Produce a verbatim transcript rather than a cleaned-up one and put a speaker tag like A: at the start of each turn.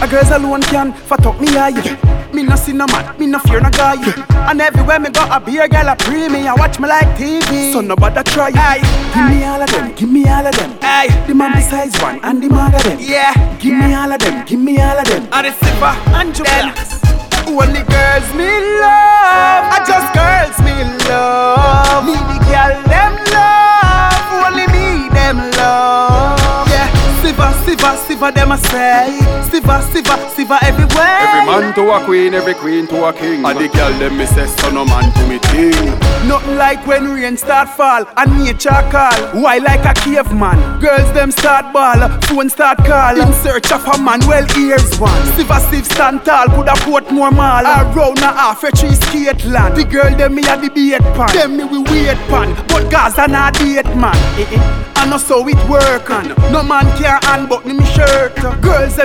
A: A girls alone can fat up me eye. Me no see no man, me no fear no guy. And everywhere me go, a beer girl a pre me. I watch me like T V, so nobody try. Aye. Give me all of them, give me all of them. Aye. The man besides one and the man of them. Yeah. Give me all of them, give me all of them. And the silver and then only girls me love. I just girls me love. Me the girl them love. Only me them love. Yeah. Siva, Siva, Siva them a say. Siva, Siva, Siva everywhere.
B: Every man to a queen, every queen to a king. And the girl them me say, son of man to me ting.
A: Nothing like when rain start fall and nature call. Why like a caveman? Girls them start ball, phone start call. In search of a man, well here's one. Siva Siv stand tall, could a port more mall. Around a half a tree skate land. The girl them me a the bait pan. Them me we wait pan, but Gaza not date man. I know so it work on. No man can unbutton me shirt. Girls